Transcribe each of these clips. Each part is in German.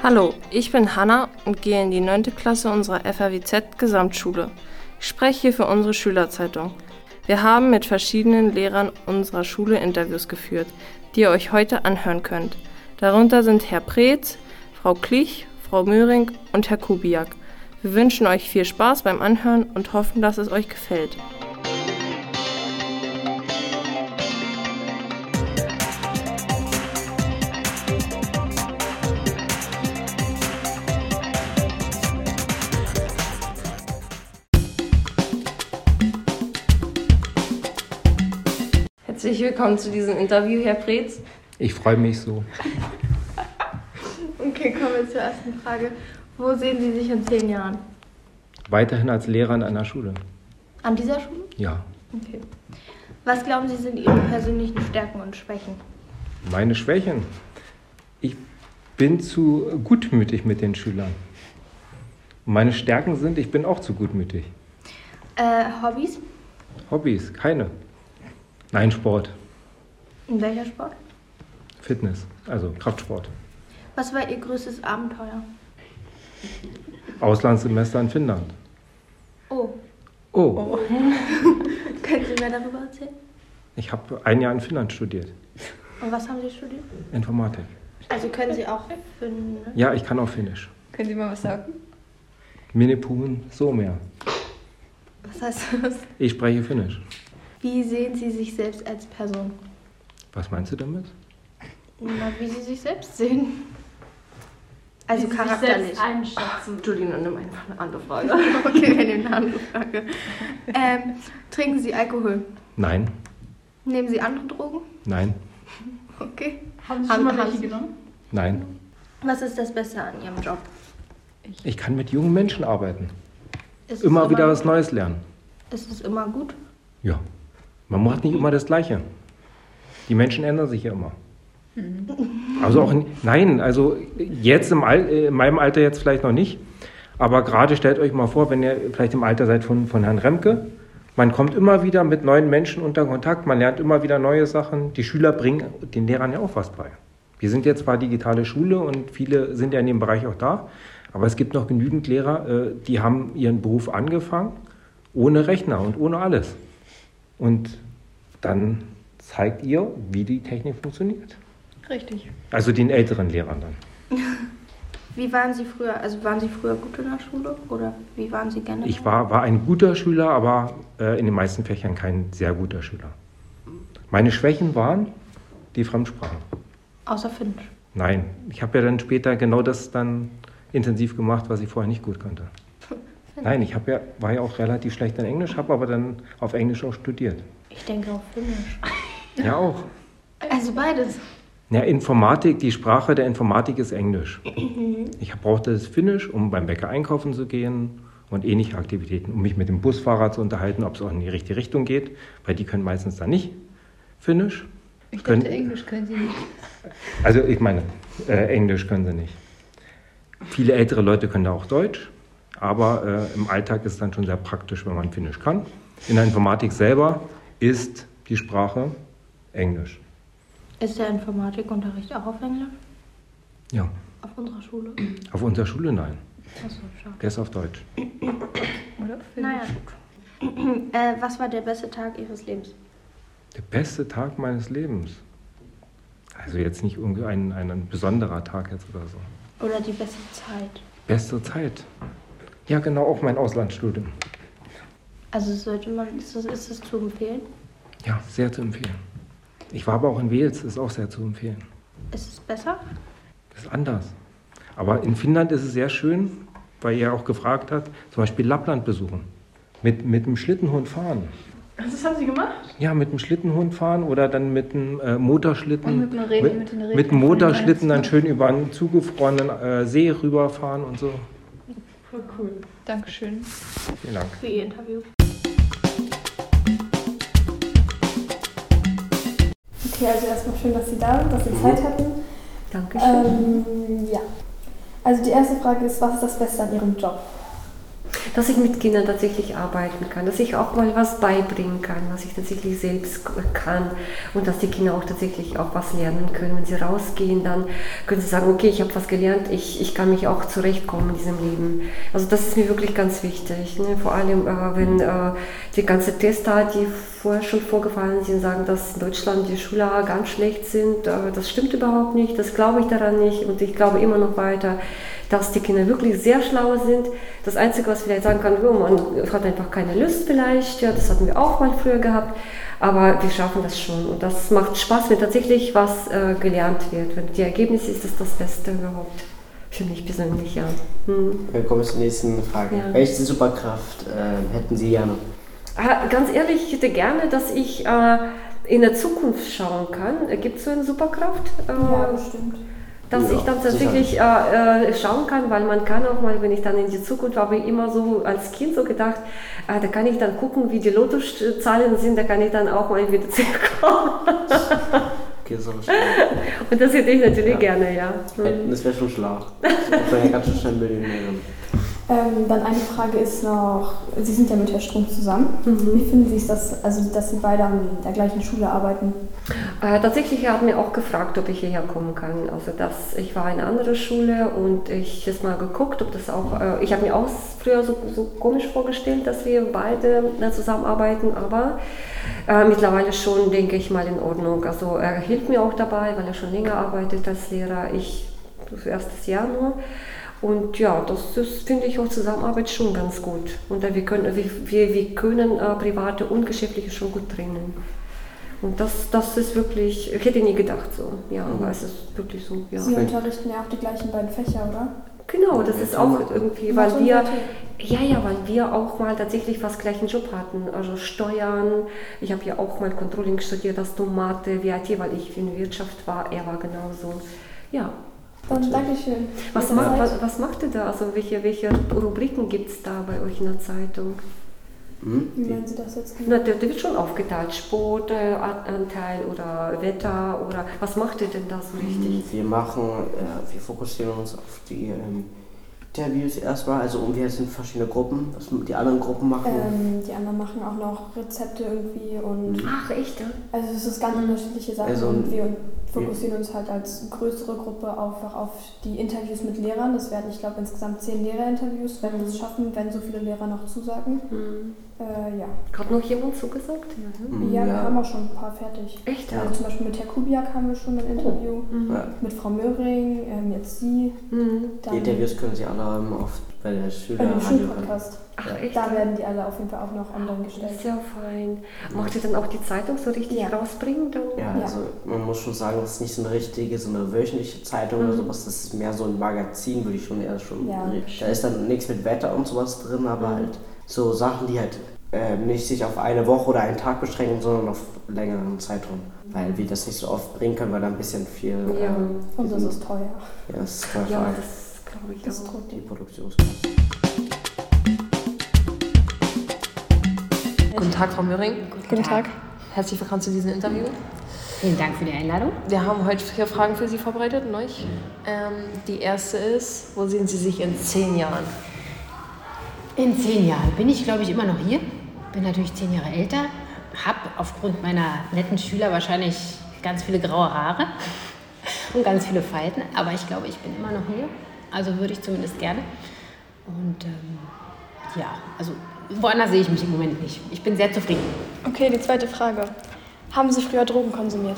Hallo, ich bin Hanna und gehe in die 9. Klasse unserer FAWZ Gesamtschule. Ich spreche hier für unsere Schülerzeitung. Wir haben mit verschiedenen Lehrern unserer Schule Interviews geführt, die ihr euch heute anhören könnt. Darunter sind Herr Preetz, Frau Klich, Frau Möhring und Herr Kubiak. Wir wünschen euch viel Spaß beim Anhören und hoffen, dass es euch gefällt. Herzlich willkommen zu diesem Interview, Herr Preetz. Ich freue mich so. Okay, kommen wir zur ersten Frage. Wo sehen Sie sich in 10 Jahren? Weiterhin als Lehrer an einer Schule. An dieser Schule? Ja. Okay. Was glauben Sie sind Ihre persönlichen Stärken und Schwächen? Meine Schwächen? Ich bin zu gutmütig mit den Schülern. Meine Stärken sind, ich bin auch zu gutmütig. Hobbys? Hobbys? Keine. Nein, Sport. In welcher Sport? Fitness, also Kraftsport. Was war Ihr größtes Abenteuer? Auslandssemester in Finnland. Oh. Können Sie mehr darüber erzählen? Ich habe 1 Jahr in Finnland studiert. Und was haben Sie studiert? Informatik. Also können Sie auch Finnisch? Ja, ich kann auch Finnisch. Können Sie mal was sagen? Minne puhun suomea. Was heißt das? Ich spreche Finnisch. Wie sehen Sie sich selbst als Person? Was meinst du damit? Na, wie Sie sich selbst sehen. Also Wie Sie sich charakterlich. selbst einschätzen. Entschuldigung, nimm einfach eine andere Frage. Okay, wir nehmen eine andere Frage. Trinken Sie Alkohol? Nein, Nehmen Sie andere Drogen? nein, Okay. Haben Sie schon mal Haben welche Sie- genommen? nein. Was ist das Beste an Ihrem Job? Ich kann mit jungen Menschen arbeiten. Ist es Immer wieder was Neues lernen. Ist es immer gut? Ja. Man macht nicht immer das Gleiche. Die Menschen ändern sich ja immer. Also auch, nein, also jetzt in meinem Alter jetzt vielleicht noch nicht, aber gerade stellt euch mal vor, wenn ihr vielleicht im Alter seid von Herrn Remke, man kommt immer wieder mit neuen Menschen unter Kontakt, man lernt immer wieder neue Sachen, die Schüler bringen den Lehrern ja auch was bei. Wir sind jetzt zwar digitale Schule und viele sind ja in dem Bereich auch da, aber es gibt noch genügend Lehrer, die haben ihren Beruf angefangen, ohne Rechner und ohne alles. Und dann zeigt ihr, wie die Technik funktioniert. Richtig. Also den älteren Lehrern dann. Wie waren Sie früher? Also waren Sie früher gut in der Schule? Oder wie waren Sie generell? Ich war ein guter Schüler, aber in den meisten Fächern kein sehr guter Schüler. Meine Schwächen waren die Fremdsprachen. Außer Finnisch. Nein, ich habe ja dann später genau das dann intensiv gemacht, was ich vorher nicht gut konnte. Nein, war ja auch relativ schlecht in Englisch, habe aber dann auf Englisch auch studiert. Ich denke auf Finnisch. Ja, auch. Also beides. Ja, Informatik, die Sprache der Informatik ist Englisch. Ich brauchte das Finnisch, um beim Bäcker einkaufen zu gehen und ähnliche Aktivitäten, um mich mit dem Busfahrer zu unterhalten, ob es auch in die richtige Richtung geht, weil die können meistens dann nicht Finnisch. Ich dachte, Englisch können Sie nicht. Also ich meine, Englisch können sie nicht. Viele ältere Leute können da auch Deutsch, aber im Alltag ist es dann schon sehr praktisch, wenn man Finnisch kann. In der Informatik selber ist die Sprache Englisch. Ist der Informatikunterricht auch auf Englisch? Ja, Auf unserer Schule? auf unserer Schule nein. Achso, schade. Der ist auf Deutsch. Oder? Naja, gut. Was war der beste Tag Ihres Lebens? Der beste Tag meines Lebens. Also jetzt nicht irgendwie ein besonderer Tag jetzt oder so. Oder die beste Zeit? Beste Zeit. Ja, genau, auch mein Auslandsstudium. Also ist es zu empfehlen? Ja, sehr zu empfehlen. Ich war aber auch in Wales, ist auch sehr zu empfehlen. Ist es besser? Das ist anders. Aber in Finnland ist es sehr schön, weil ihr auch gefragt habt, zum Beispiel Lappland besuchen. Mit dem Schlittenhund fahren. Das haben Sie gemacht? Ja, mit dem Schlittenhund fahren oder dann mit dem Motorschlitten. Und mit den Regeln. Mit dem Motorschlitten dann schön über einen zugefrorenen See rüberfahren und so. Voll cool. Dankeschön. Vielen Dank. Für Ihr Interview. Okay, also erstmal schön, dass Sie da sind, dass Sie Zeit hatten. Dankeschön. Ja. Also die erste Frage ist, was ist das Beste an Ihrem Job? dass ich mit Kindern tatsächlich arbeiten kann, dass ich auch mal was beibringen kann, was ich tatsächlich selbst kann und dass die Kinder auch tatsächlich auch was lernen können. Wenn sie rausgehen, dann können sie sagen, okay, ich habe was gelernt, ich kann mich auch zurechtkommen in diesem Leben. Also das ist mir wirklich ganz wichtig, ne? Vor allem, wenn die ganzen Tester, die vorher schon vorgefallen sind, sagen, dass in Deutschland die Schüler ganz schlecht sind. Das stimmt überhaupt nicht, das glaube ich daran nicht und ich glaube immer noch weiter, dass die Kinder wirklich sehr schlau sind. Das Einzige, was ich vielleicht sagen kann, man hat einfach keine Lust vielleicht, ja, das hatten wir auch mal früher gehabt, aber wir schaffen das schon und das macht Spaß, wenn tatsächlich was gelernt wird. Wenn die Ergebnisse ist das Beste überhaupt. Für mich persönlich, ja. Wir kommen zur nächsten Frage. Ja. Welche Superkraft hätten Sie gerne? Ganz ehrlich, ich hätte gerne, dass ich in der Zukunft schauen kann. Gibt es so eine Superkraft? Ja, bestimmt. Dass ich dann tatsächlich schauen kann, weil man kann auch mal, wenn ich dann in die Zukunft, habe ich immer so als Kind so gedacht, da kann ich dann gucken, wie die Lottozahlen sind, da kann ich dann auch mal wieder zurückkommen. Okay, so spannend. Und das hätte ich natürlich gerne, ja. Das wäre schon schlau. Das wäre ja ganz schön schnell Millionärin. Dann eine Frage ist noch, Sie sind ja mit Herrn Strunk zusammen. Wie finden Sie es, dass Sie beide an der gleichen Schule arbeiten? Tatsächlich, er hat mir auch gefragt, ob ich hierher kommen kann. Also ich war in einer anderen Schule und ich habe mal geguckt, ob das auch, ich habe mir auch früher so komisch vorgestellt, dass wir beide zusammenarbeiten, aber mittlerweile schon, denke ich mal, in Ordnung. Also er hilft mir auch dabei, weil er schon länger arbeitet als Lehrer, ich das erstes Jahr nur. Und ja, das finde ich auch Zusammenarbeit schon ganz gut. Und wir können private und geschäftliche schon gut trennen. Und das ist wirklich, ich hätte nie gedacht so, ja, aber es ist wirklich so, ja. Sie unterrichten ja auch die gleichen beiden Fächer, oder? Genau, das ist auch irgendwie, weil wir auch mal tatsächlich fast gleichen Job hatten, also Steuern, ich habe ja auch mal Controlling studiert, das Mathe, VAT, weil ich in Wirtschaft war, er war genauso, ja. Dann Dankeschön. Was macht ihr da, also welche Rubriken gibt es da bei euch in der Zeitung? Wie meinen Sie das jetzt Na, genau? der wird schon aufgeteilt, Sportanteil oder Wetter oder was macht ihr denn da so richtig? Wir fokussieren uns auf die Interviews erstmal, also wir sind verschiedene Gruppen, was die anderen Gruppen machen. Die anderen machen auch noch Rezepte irgendwie und... Ach, echt? Ja? Also es ist ganz unterschiedliche Sachen Also, und wir fokussieren uns halt als größere Gruppe einfach auf die Interviews mit Lehrern. Das werden, ich glaube, insgesamt 10 Lehrerinterviews, wenn wir es schaffen, wenn so viele Lehrer noch zusagen. Ja. Hat noch jemand zugesagt? Ja, wir haben auch schon ein paar fertig. Echt? Also zum Beispiel mit Herr Kubiak haben wir schon ein Interview, mit Frau Möhring, jetzt Sie. Die Interviews können Sie alle bei der Bei dem Schulpodcast. Ach, echt? Da werden die alle auf jeden Fall auch noch online Das gestellt. ist ja fein. Macht ihr dann auch die Zeitung so richtig rausbringen? Dann? Ja, also man muss schon sagen, das ist nicht so eine wöchentliche Zeitung oder sowas, das ist mehr so ein Magazin, würde ich schon eher schon. Ja. Da ist dann nichts mit Wetter und sowas drin, aber halt so Sachen, die halt nicht sich auf eine Woche oder einen Tag beschränken, sondern auf längeren Zeitraum. Weil wir das nicht so oft bringen können, weil da ein bisschen viel... Ja. Und das ist teuer. Ja, das ist teuer. Ja, das glaube ich Das auch. droht Die die. Produktionskosten. Guten Tag, Frau Möhring. Guten Tag. Herzlich willkommen zu diesem Interview. Vielen Dank für die Einladung. Wir haben heute 4 Fragen für Sie vorbereitet, neu. Die erste ist, wo sehen Sie sich in 10 Jahren? In 10 Jahren bin ich, glaube ich, immer noch hier. Bin natürlich 10 Jahre älter. Habe aufgrund meiner netten Schüler wahrscheinlich ganz viele graue Haare und ganz viele Falten. Aber ich glaube, ich bin immer noch hier. Also würde ich zumindest gerne. Und ja, also woanders sehe ich mich im Moment nicht. Ich bin sehr zufrieden. Okay, die zweite Frage. Haben Sie früher Drogen konsumiert?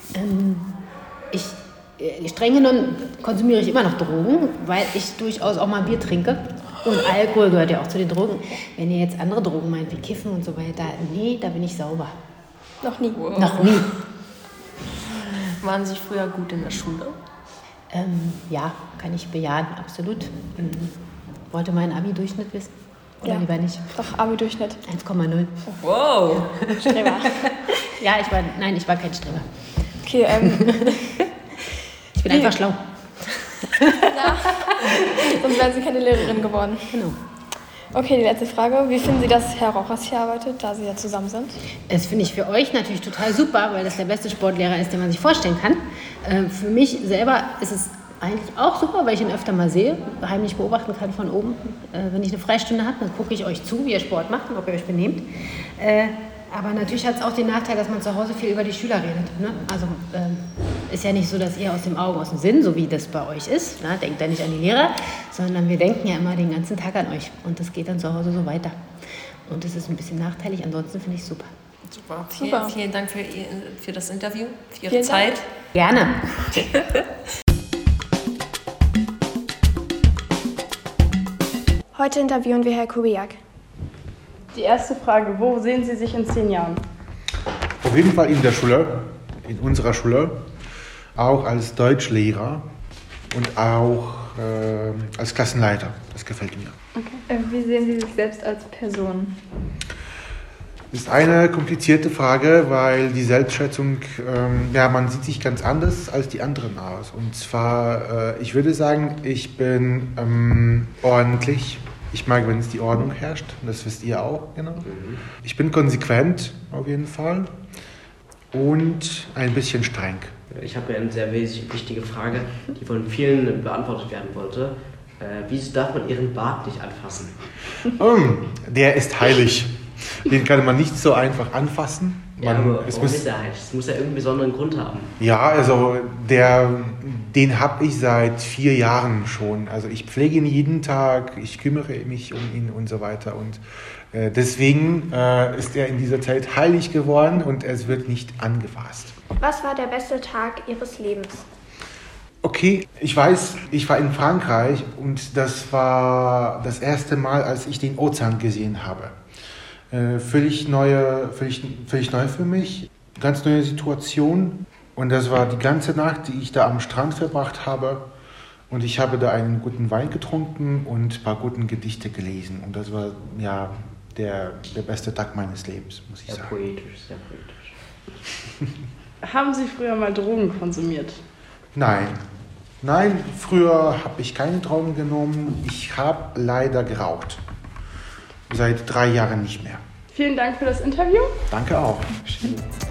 Streng genommen konsumiere ich immer noch Drogen, weil ich durchaus auch mal Bier trinke. Und Alkohol gehört ja auch zu den Drogen. Wenn ihr jetzt andere Drogen meint, wie Kiffen und so weiter, nee, da bin ich sauber. Noch nie. Noch nie. Waren Sie früher gut in der Schule? Ja, kann ich bejahen, absolut. Wollte mein Abi-Durchschnitt wissen? Oder lieber nicht? Doch, Abi-Durchschnitt. 1,0. Wow! Streber. Ja, ich war kein Streber. Okay, Ich bin einfach schlau. sonst wären Sie keine Lehrerin geworden. Genau. Okay, die letzte Frage. Wie finden Sie, dass Herr Rochers hier arbeitet, da Sie ja zusammen sind? Das finde ich für euch natürlich total super, weil das der beste Sportlehrer ist, den man sich vorstellen kann. Für mich selber ist es Eigentlich auch super, weil ich ihn öfter mal sehe, heimlich beobachten kann von oben. Wenn ich eine Freistunde habe, dann gucke ich euch zu, wie ihr Sport macht und ob ihr euch benehmt. Aber natürlich hat es auch den Nachteil, dass man zu Hause viel über die Schüler redet. Ne? Also ist ja nicht so, dass ihr aus dem Augen, aus dem Sinn, so wie das bei euch ist, ne? Denkt ja nicht an die Lehrer, sondern wir denken ja immer den ganzen Tag an euch. Und das geht dann zu Hause so weiter. Und das ist ein bisschen nachteilig, ansonsten finde ich es super. Super. Super. Vielen Dank für das Interview, für Ihre Zeit. Gerne. Heute interviewen wir Herr Kubiak. Die erste Frage, wo sehen Sie sich in 10 Jahren? Auf jeden Fall in der Schule, in unserer Schule, auch als Deutschlehrer und auch als Klassenleiter. Das gefällt mir. Okay. Wie sehen Sie sich selbst als Person? Das ist eine komplizierte Frage, weil die Selbstschätzung, man sieht sich ganz anders als die anderen aus. Und zwar, ich würde sagen, ich bin ordentlich. Ich mag, wenn es die Ordnung herrscht. Das wisst ihr auch, genau. Ich bin konsequent, auf jeden Fall. Und ein bisschen streng. Ich habe eine sehr wichtige Frage, die von vielen beantwortet werden wollte. Wieso darf man Ihren Bart nicht anfassen? Der ist heilig. Den kann man nicht so einfach anfassen. Warum ist der heilig? Es muss ja irgendeinen besonderen Grund haben. Ja, also den habe ich seit 4 Jahren schon. Also ich pflege ihn jeden Tag, ich kümmere mich um ihn und so weiter. Und deswegen ist er in dieser Zeit heilig geworden und es wird nicht angefasst. Was war der beste Tag Ihres Lebens? Okay, ich weiß, ich war in Frankreich und das war das erste Mal, als ich den Ozean gesehen habe. Völlig neu für mich, ganz neue Situation. Und das war die ganze Nacht, die ich da am Strand verbracht habe. Und ich habe da einen guten Wein getrunken und ein paar gute Gedichte gelesen. Und das war ja der beste Tag meines Lebens, muss ich sagen. Sehr poetisch. Haben Sie früher mal Drogen konsumiert? Nein, früher habe ich keine Drogen genommen. Ich habe leider geraucht. Seit 3 Jahren nicht mehr. Vielen Dank für das Interview. Danke auch. Schön.